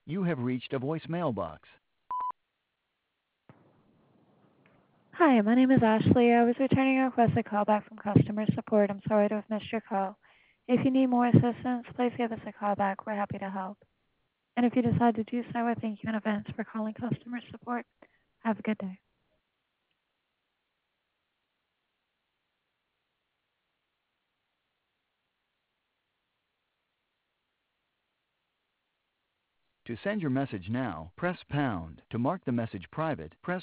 You have reached a voicemail box. Hi, my name is Ashley. I was returning a requested call back from customer support. I'm sorry to have missed your call. If you need more assistance, please give us a call back. We're happy to help. And if you decide to do so, I thank you in advance for calling customer support. Have a good day. To send your message now, press pound. To mark the message private, press